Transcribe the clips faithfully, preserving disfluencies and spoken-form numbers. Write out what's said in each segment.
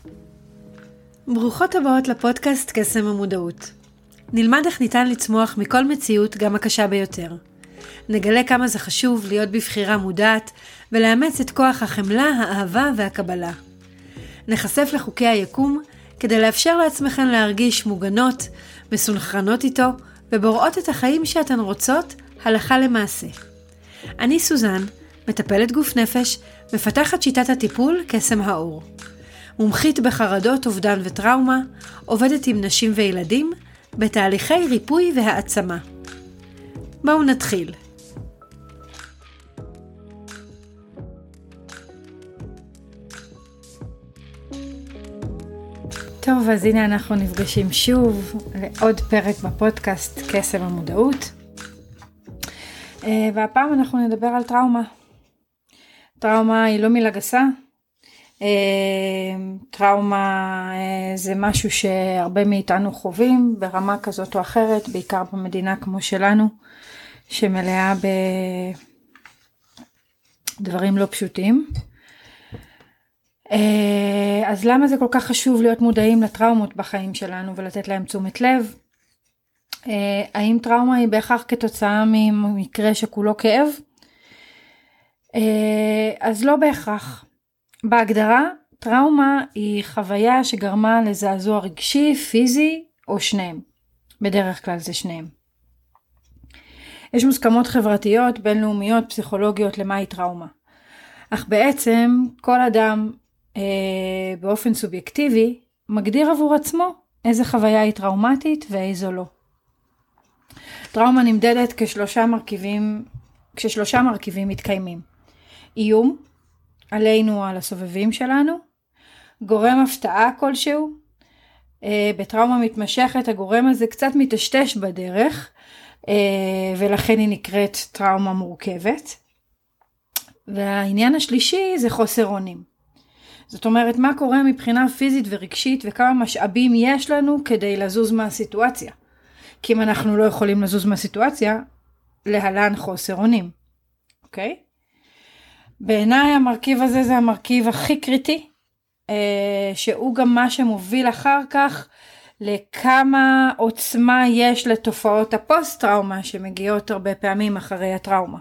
ברוכות הבאות לפודקאסט קסם המודעות. נלמד איך ניתן לצמוח מכל מציאות, גם הקשה ביותר. נגלה כמה זה חשוב להיות בבחירה מודעת ולאמץ את כוח החמלה, האהבה והקבלה. נחשף לחוקי היקום כדי לאפשר לעצמכן להרגיש מוגנות, מסונכרנות איתו ובוראות את החיים שאתן רוצות הלכה למעשה. אני סוזן, מטפלת גוף נפש, מפתחת שיטת הטיפול קסם האור. מומחית בחרדות, אובדן וטראומה, עובדת עם נשים וילדים בתהליכי ריפוי והעצמה. בואו נתחיל. טוב, אז הנה אנחנו נפגשים שוב לעוד פרק בפודקאסט קסם המודעות. והפעם אנחנו נדבר על טראומה. טראומה היא לא מילה גסה. טראומה זה משהו שהרבה מאיתנו חווים ברמה כזאת או אחרת, בעיקר במדינה כמו שלנו, שמלאה בדברים לא פשוטים. אז למה זה כל כך חשוב להיות מודעים לטראומות בחיים שלנו ולתת להם תשומת לב? האם טראומה היא בהכרח כתוצאה ממקרה שכולו כאב? אז לא בהכרח. בהגדרה, טראומה היא חוויה שגרמה לזעזוע רגשי, פיזי או שניהם. בדרך כלל זה שניהם. יש מוסכמות חברתיות, בינלאומיות, פסיכולוגיות למה היא טראומה. אך בעצם כל אדם אה, באופן סובייקטיבי מגדיר עבור עצמו איזה חוויה היא טראומטית ואיזו לא. טראומה נמדדת כשלושה מרכיבים, כששלושה מרכיבים מתקיימים. איום, עלינו, על הסובבים שלנו, גורם הפתעה כלשהו. בטראומה מתמשכת הגורם הזה קצת מתשתש בדרך, ולכן היא נקראת טראומה מורכבת. והעניין השלישי זה חוסר אונים. זאת אומרת, מה קורה מבחינה פיזית ורגשית וכמה משאבים יש לנו כדי לזוז מהסיטואציה. כי אם אנחנו לא יכולים לזוז מהסיטואציה, להלן חוסר אונים. אוקיי? בעיניי המרכיב הזה זה המרכיב הכי קריטי, שהוא גם מה שמוביל אחר כך לכמה עוצמה יש לתופעות הפוסט-טראומה שמגיעות הרבה פעמים אחרי הטראומה.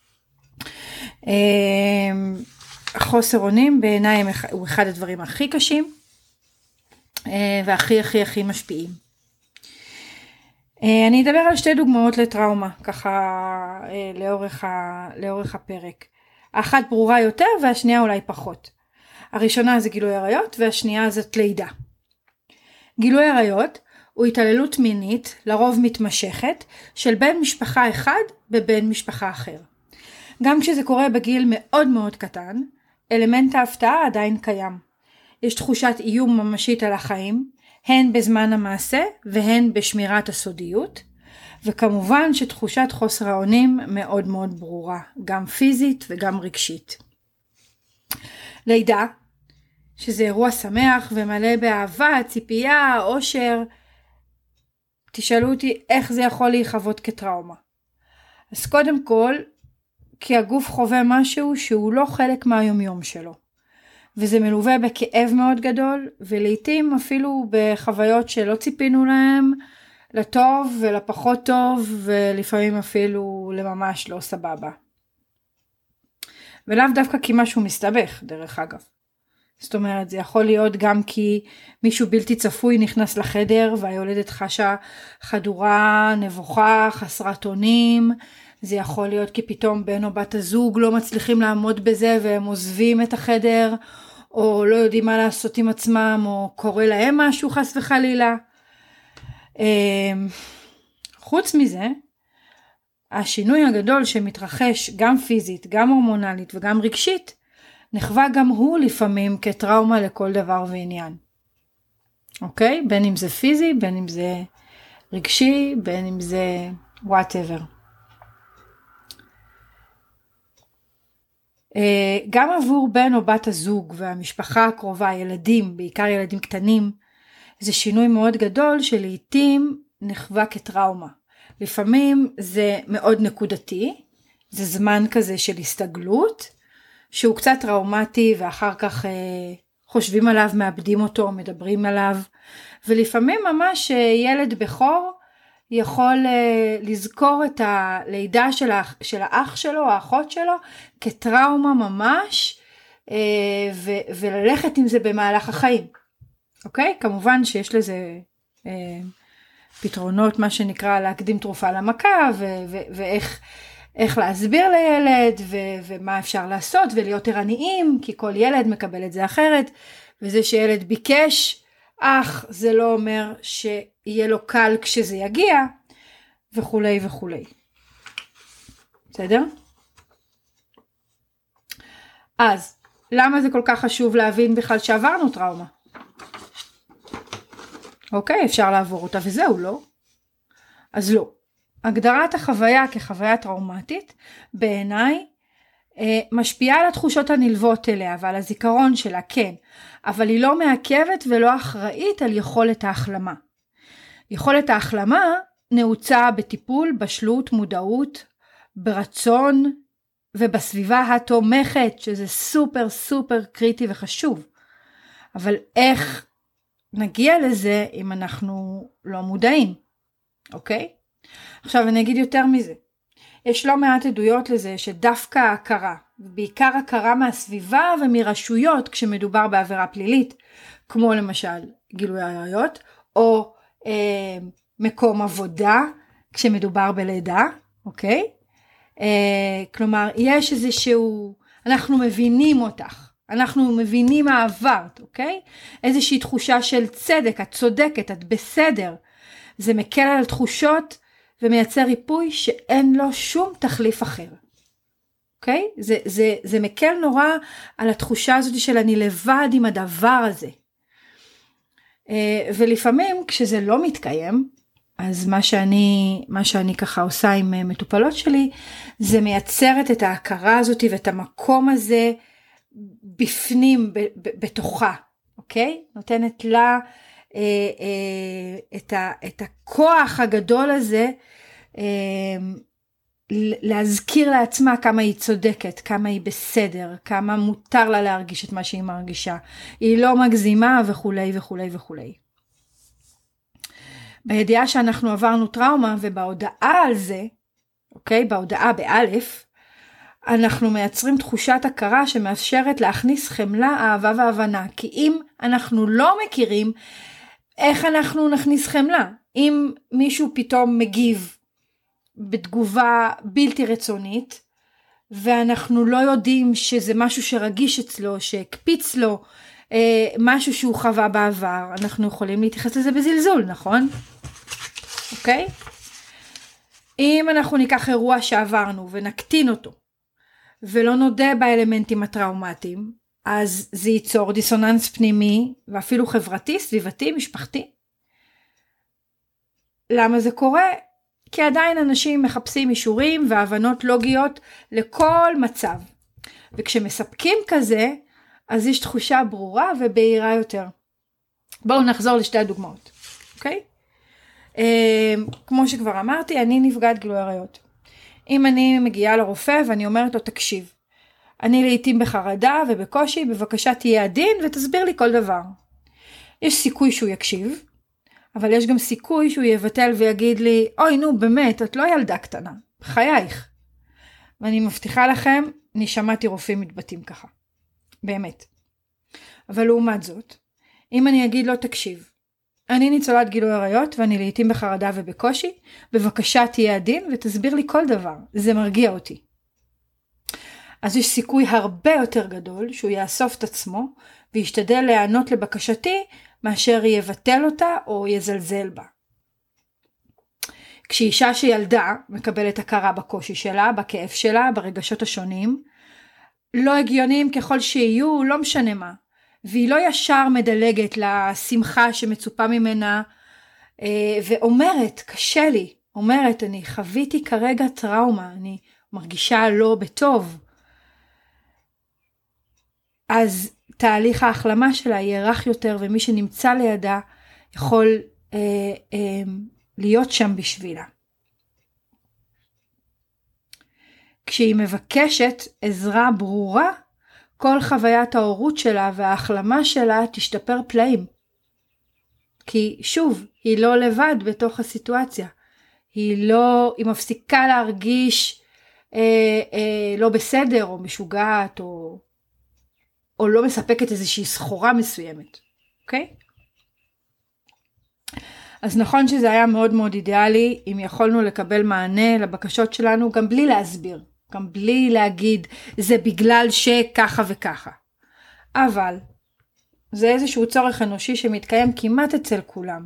חוסר אונים בעיניי הוא אחד הדברים הכי קשים והכי הכי הכי משפיעים. אני אדבר על שתי דוגמאות לטראומה ככה לאורך, ה, לאורך הפרק. האחת ברורה יותר והשנייה אולי פחות. הראשונה זה גילוי עריות והשנייה זאת לידה. גילוי עריות הוא התעללות מינית, לרוב מתמשכת, של בן משפחה אחד בבן משפחה אחר. גם כשזה קורה בגיל מאוד מאוד קטן, אלמנט ההפתעה עדיין קיים. יש תחושת איום ממשית על החיים, הן בזמן המעשה והן בשמירת הסודיות, וכמובן שתחושת חוסר האונים מאוד מאוד ברורה, גם פיזית וגם רגשית. לידה, שזה אירוע שמח ומלא באהבה, ציפייה, אושר, תשאלו אותי איך זה יכול להיחוות כטראומה. אז קודם כל, כי הגוף חווה משהו שהוא לא חלק מהיומיום שלו. וזה מלווה בכאב מאוד גדול, ולעיתים אפילו בחוויות שלא ציפינו להם, לטוב ולפחות טוב, ולפעמים אפילו לממש לא סבבה. ולאו דווקא כי משהו מסתבך, דרך אגב. זאת אומרת, זה יכול להיות גם כי מישהו בלתי צפוי נכנס לחדר, והיולדת חשה חדורה, נבוכה, חסרת אונים. זה יכול להיות כי פתאום בן או בת הזוג לא מצליחים לעמוד בזה, והם עוזבים את החדר, או לא יודעים מה לעשות עם עצמם, או קורה להם משהו חס וחלילה. חוץ מזה, השינוי הגדול שמתרחש גם פיזית, גם הורמונלית וגם רגשית, נחווה גם הוא לפעמים כטראומה לכל דבר ועניין. אוקיי? בין אם זה פיזי, בין אם זה רגשי, בין אם זה whatever. גם עבור בן או בת הזוג והמשפחה הקרובה, ילדים, בעיקר ילדים קטנים, זה שינוי מאוד גדול שלעיתים נחווה כטראומה. לפעמים זה מאוד נקודתי, זה זמן כזה של הסתגלות, שהוא קצת טראומטי ואחר כך אה, חושבים עליו, מאבדים אותו, מדברים עליו, ולפעמים ממש ילד בכור יכול לזכור את הלידה של האח, של האח שלו, האחות שלו, כטראומה ממש, ו- וללכת עם זה במהלך החיים. אוקיי? כמובן שיש לזה פתרונות, מה שנקרא להקדים תרופה למכה, ו- ו- ואיך איך להסביר לילד, ו- ומה אפשר לעשות, ולהיות ערניים, כי כל ילד מקבל את זה אחרת, וזה שילד ביקש, אך זה לא אומר שיהיה לו קל כשזה יגיע, וכולי וכולי. בסדר? אז, למה זה כל כך חשוב להבין בכלל שעברנו טראומה? אוקיי, אפשר לעבור אותה וזהו, לא? אז לא. הגדרת החוויה כחוויה טראומטית, בעיניי, משפיעה על התחושות הנלוות אליה ועל הזיכרון שלה, כן, אבל היא לא מעכבת ולא אחראית על יכולת ההחלמה. יכולת ההחלמה נעוצה בטיפול, בשלות, מודעות, ברצון ובסביבה התומכת, שזה סופר סופר קריטי וחשוב. אבל איך נגיע לזה אם אנחנו לא מודעים, אוקיי? עכשיו אני אגיד יותר מזה. יש לא מעט עדויות לזה שדווקא ההכרה, בעיקר הכרה מהסביבה ומרשויות כשמדובר בעבירה פלילית, כמו למשל גילוי עריות, או אה, מקום עבודה כשמדובר בלידה, אוקיי? אה, כלומר, יש איזשהו, אנחנו מבינים אותך, אנחנו מבינים מה עברת, אוקיי? איזושהי תחושה של צדק, את צודקת, את בסדר. זה מקל על תחושות ומייצר ריפוי שאין לו שום תחליף אחר. אוקיי? זה, זה, זה מקל נורא על התחושה הזאת של אני לבד עם הדבר הזה. ולפעמים כשזה לא מתקיים, אז מה שאני, מה שאני ככה עושה עם מטופלות שלי, זה מייצרת את ההכרה הזאת ואת המקום הזה בפנים, ב, ב, בתוכה. אוקיי? נותנת לה אה, אה, את, ה, את הכוח הגדול הזה, להזכיר לעצמה כמה היא צודקת, כמה היא בסדר, כמה מותר לה להרגיש את מה שהיא מרגישה. היא לא מגזימה וכולי וכולי וכולי. בידיעה שאנחנו עברנו טראומה ובהודעה על זה, אוקיי, בהודעה באלף, אנחנו מייצרים תחושת הכרה שמאפשרת להכניס חמלה, אהבה והבנה. כי אם אנחנו לא מכירים, איך אנחנו נכניס חמלה? אם מישהו פתאום מגיב בתגובה בלתי רצונית, ואנחנו לא יודעים שזה משהו שרגיש אצלו, שהקפיץ לו, אה, משהו שהוא חווה בעבר, אנחנו יכולים להתייחס לזה בזלזול, נכון? אוקיי? אם אנחנו ניקח אירוע שעברנו ונקטין אותו, ולא נודה באלמנטים הטראומטיים, אז זה ייצור דיסוננס פנימי, ואפילו חברתי, סביבתי, משפחתי. למה זה קורה? כי עדיין אנשים מחפשים אישורים והבנות לוגיות לכל מצב. וכשמספקים כזה, אז יש תחושה ברורה ובהירה יותר. בואו נחזור לשתי הדוגמאות. אוקיי? אה, כמו שכבר אמרתי, אני נפגעת גילוי עריות. אם אני מגיעה לרופא ואני אומרת לו, תקשיב, אני לעתים בחרדה ובקושי, בבקשה תהיה עדין ותסביר לי כל דבר. יש סיכוי שהוא יקשיב, אבל יש גם סיכוי שהוא יבטל ויגיד לי, אוי נו באמת, את לא ילדה קטנה, בחייך. ואני מבטיחה לכם, אני שמעתי רופאים מתבטאים ככה. באמת. אבל לעומת זאת, אם אני אגיד לו, תקשיב, אני ניצולת גילוי עריות ואני לעתים בחרדה ובקושי, בבקשה תהיה עדין ותסביר לי כל דבר, זה מרגיע אותי. אז יש סיכוי הרבה יותר גדול שהוא יאסוף את עצמו וישתדל להיענות לבקשתי מאשר יבטל אותה או יזלזל בה. כשאישה שילדה מקבלת הכרה בקושי שלה, בכאב שלה, ברגשות השונים, לא הגיוניים ככל שיהיו, לא משנה מה. והיא לא ישר מדלגת לשמחה שמצופה ממנה, ואומרת, קשה לי, אומרת, אני חוויתי כרגע טראומה, אני מרגישה לא בטוב. אז תהליך ההחלמה שלה יהיה רך יותר, ומי שנמצא לידה יכול אה, אה, להיות שם בשבילה. כשהיא מבקשת עזרה ברורה, כל חוויית ההורות שלה וההחלמה שלה תשתפר פלאים. כי שוב, היא לא לבד בתוך הסיטואציה. היא לא, היא מפסיקה להרגיש אה, אה, לא בסדר או משוגעת או, או לא מספקת איזושהי סחורה מסוימת. אוקיי? אז נכון שזה היה מאוד מאוד אידיאלי אם יכולנו לקבל מענה לבקשות שלנו גם בלי להסביר. גם בלי להגיד זה בגלל שככה וככה. אבל זה איזשהו צורך אנושי שמתקיים כמעט אצל כולם.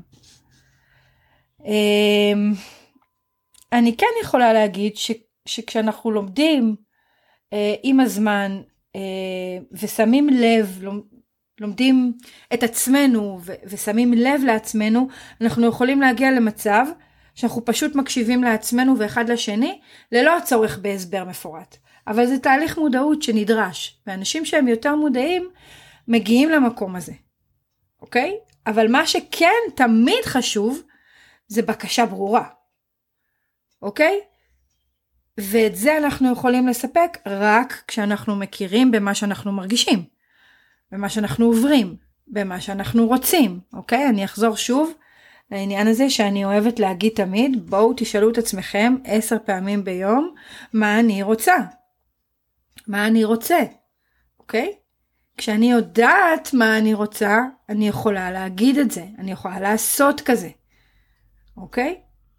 אני כן יכולה להגיד ש, שכשאנחנו לומדים עם הזמן ושמים לב, לומדים את עצמנו ו, ושמים לב לעצמנו, אנחנו יכולים להגיע למצב שאנחנו פשוט מקשיבים לעצמנו ואחד לשני, ללא הצורך בהסבר מפורט. אבל זה תהליך מודעות שנדרש, ואנשים שהם יותר מודעים, מגיעים למקום הזה. אוקיי? אבל מה שכן תמיד חשוב, זה בקשה ברורה. אוקיי? ואת זה אנחנו יכולים לספק רק כשאנחנו מכירים במה שאנחנו מרגישים, במה שאנחנו עוברים, במה שאנחנו רוצים. אוקיי? אני אחזור שוב, לעניין הזה שאני אוהבת להגיד תמיד, בואו תשאלו את עצמכם עשר פעמים ביום, מה אני רוצה? מה אני רוצה? אוקיי? כשאני יודעת מה אני רוצה, אני יכולה להגיד את זה, אני יכולה לעשות כזה. אוקיי?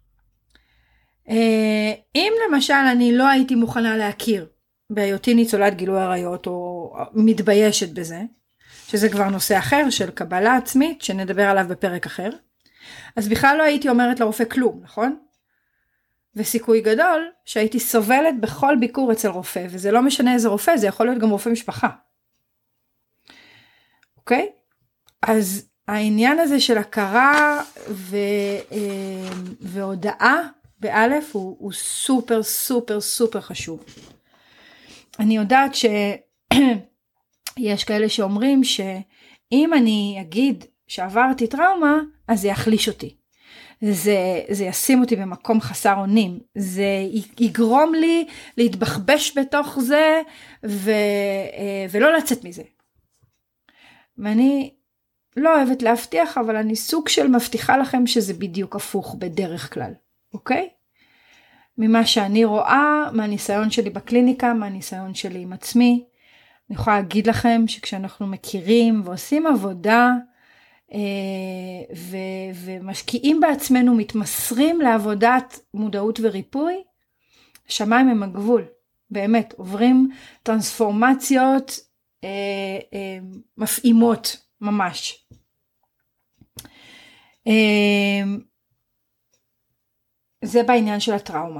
אם למשל אני לא הייתי מוכנה להכיר, בהיותי ניצולת גילוי עריות, או מתביישת בזה, שזה כבר נושא אחר של קבלה עצמית, שנדבר עליו בפרק אחר, אז בכלל לא הייתי אומרת לרופא כלום, נכון? וסיכוי גדול שהייתי סובלת בכל ביקור אצל רופא, וזה לא משנה איזה רופא, זה יכול להיות גם רופא משפחה. אוקיי? אז העניין הזה של הכרה ו, והודעה באלף הוא, הוא סופר סופר סופר חשוב. אני יודעת שיש כאלה שאומרים שאם אני אגיד שעברתי טראומה, אז זה יחליש אותי. זה, זה ישים אותי במקום חסר אונים. זה יגרום לי להתבחבש בתוך זה, ו, ולא לצאת מזה. ואני לא אוהבת להבטיח, אבל אני סוג של מבטיחה לכם שזה בדיוק הפוך בדרך כלל. אוקיי? ממה שאני רואה, מהניסיון שלי בקליניקה, מהניסיון שלי עם עצמי, אני יכולה להגיד לכם שכשאנחנו מכירים ועושים עבודה, ו- ומשקיעים בעצמנו, מתמסרים לעבודת מודעות וריפוי, השמיים הם הגבול, באמת, עוברים טרנספורמציות אה, אה, מפעימות ממש. אה, זה בעניין של הטראומה.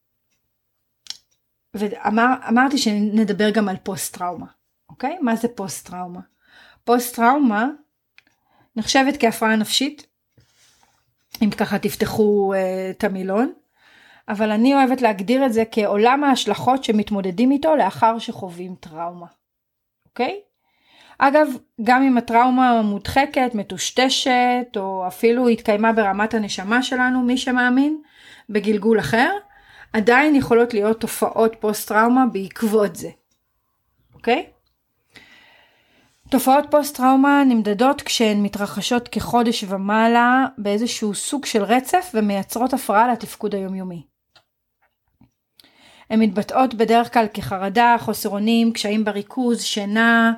ואמרתי שנדבר גם על פוסט טראומה, אוקיי? מה זה פוסט טראומה? פוסט טראומה נחשבת כהפרעה נפשית, אם ככה תפתחו uh, את המילון, אבל אני אוהבת להגדיר את זה כעולם ההשלכות שמתמודדים איתו לאחר שחווים טראומה. אוקיי? אגב, גם אם הטראומה מודחקת, מטושטשת, או אפילו התקיימה ברמת הנשמה שלנו, מי שמאמין, בגלגול אחר, עדיין יכולות להיות תופעות פוסט-טראומה בעקבות זה. אוקיי? תופעות פוסט-טראומה נמדדות כשהן מתרחשות כחודש ומעלה באיזשהו סוג של רצף ומייצרות הפרעה לתפקוד היומיומי. הן מתבטאות בדרך כלל כחרדה, חוסר אונים, קשיים בריכוז, שינה,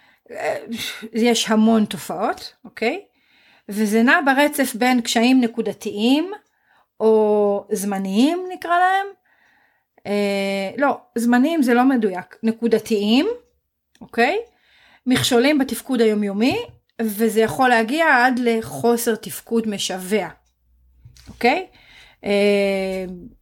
יש המון תופעות, אוקיי? וזה נע ברצף בין קשיים נקודתיים או זמניים נקרא להם. אה, לא, זמניים זה לא מדויק, נקודתיים, אוקיי? מכשולים בתפקוד היומיומי, וזה יכול להגיע עד לחוסר תפקוד משווה. אוקיי? אה,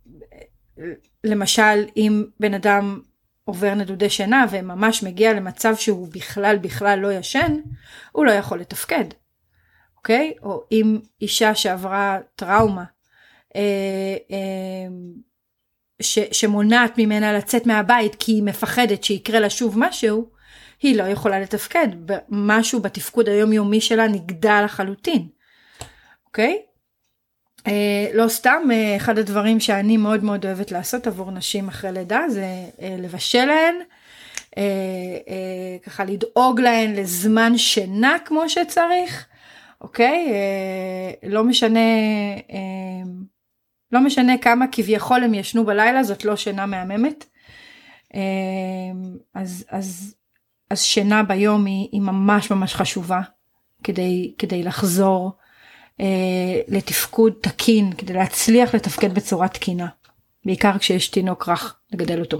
למשל, אם בן אדם עובר נדודי שינה, וממש מגיע למצב שהוא בכלל בכלל לא ישן, הוא לא יכול לתפקד. אוקיי? או אם אישה שעברה טראומה, אה, אה, ש, שמונעת ממנה לצאת מהבית, כי היא מפחדת שיקרה לה שוב משהו, היא לא יכולה לתפקד, משהו בתפקוד היומיומי שלה נגדל לחלוטין, אוקיי? אה, לא סתם, אה, אחד הדברים שאני מאוד מאוד אוהבת לעשות עבור נשים אחרי לידה, זה אה, לבשל להן, אה, אה, ככה לדאוג להן לזמן שינה כמו שצריך, אוקיי? אה, לא משנה, אה, לא משנה כמה כביכול הם ישנו בלילה, זאת לא שינה מהממת. אה, אז, אז, אז שינה ביום היא, היא ממש ממש חשובה, כדי, כדי לחזור אה, לתפקוד תקין, כדי להצליח לתפקד בצורה תקינה, בעיקר כשיש תינוק רך לגדל אותו.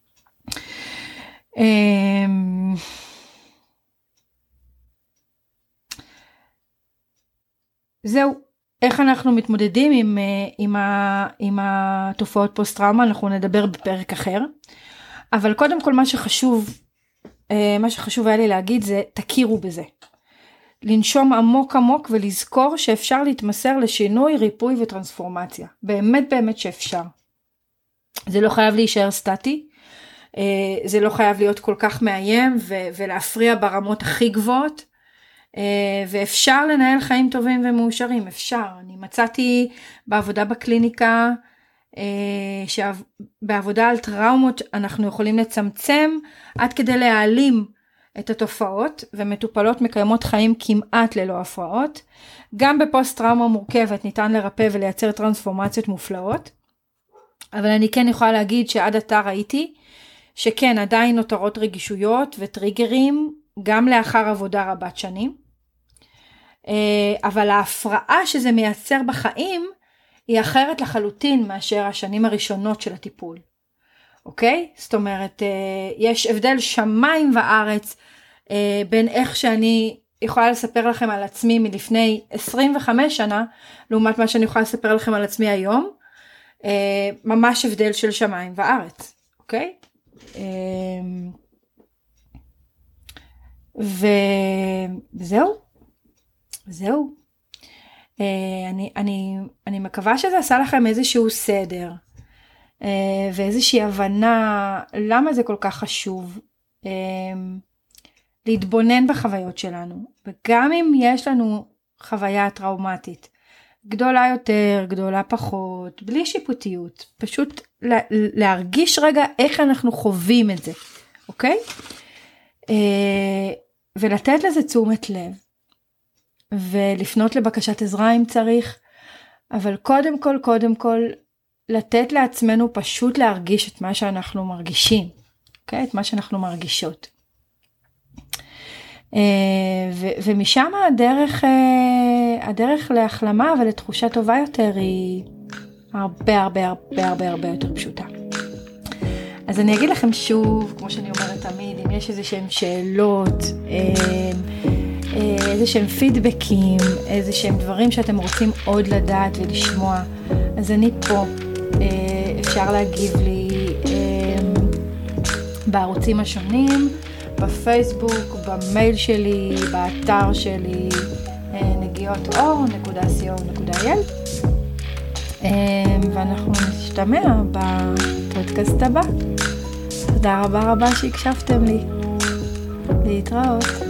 אה, זהו, איך אנחנו מתמודדים עם, עם, ה, עם התופעות פוסט-טראומה, אנחנו נדבר בפרק אחר, אבל קודם כל מה שחשוב, מה שחשוב היה לי להגיד זה, תכירו בזה. לנשום עמוק עמוק ולזכור שאפשר להתמסר לשינוי, ריפוי וטרנספורמציה. באמת באמת שאפשר. זה לא חייב להישאר סטטי, זה לא חייב להיות כל כך מאיים ו- ולהפריע ברמות הכי גבוהות, ואפשר לנהל חיים טובים ומאושרים, אפשר. אני מצאתי בעבודה בקליניקה, שבעבודה על טראומות אנחנו יכולים לצמצם עד כדי להעלים את התופעות, ומטופלות מקיימות חיים כמעט ללא הפרעות. גם בפוסט טראומה מורכבת ניתן לרפא ולייצר טרנספורמציות מופלאות, אבל אני כן יכולה להגיד שעד עתה ראיתי שכן עדיין נותרות רגישויות וטריגרים גם לאחר עבודה רבת שנים, אבל ההפרעה שזה מייצר בחיים היא אחרת לחלוטין מאשר השנים הראשונות של הטיפול. אוקיי? זאת אומרת, יש הבדל שמיים וארץ בין איך שאני יכולה לספר לכם על עצמי מלפני עשרים וחמש שנה, לעומת מה שאני יכולה לספר לכם על עצמי היום. ממש הבדל של שמיים וארץ. אוקיי? וזהו. זהו. אני, אני, אני מקווה שזה עשה לכם איזשהו סדר. ואיזושהי הבנה למה זה כל כך חשוב להתבונן בחוויות שלנו, וגם אם יש לנו חוויה טראומטית גדולה יותר, גדולה פחות, בלי שיפוטיות, פשוט להרגיש רגע איך אנחנו חווים את זה, אוקיי? ולתת לזה תשומת לב, ולפנות לבקשת עזרה אם צריך, אבל קודם כל, קודם כל, לתת לעצמנו פשוט להרגיש את מה שאנחנו מרגישים, אוקיי? את מה שאנחנו מרגישות. ו- ומשם הדרך, הדרך להחלמה ולתחושה טובה יותר היא הרבה הרבה הרבה הרבה הרבה יותר פשוטה. אז אני אגיד לכם שוב, כמו שאני אומרת תמיד, אם יש איזה שהם שאלות, איזה שהם פידבקים, איזה שהם דברים שאתם רוצים עוד לדעת ולשמוע, אז אני פה. אפשר להגיב לי בערוצים השונים, בפייסבוק, במייל שלי, באתר שלי, נגיעות אור נקודה סי או נקודה איי אל, ואנחנו נשתמע בפודקאסט הבא. תודה רבה רבה שהקשבתם לי. להתראות.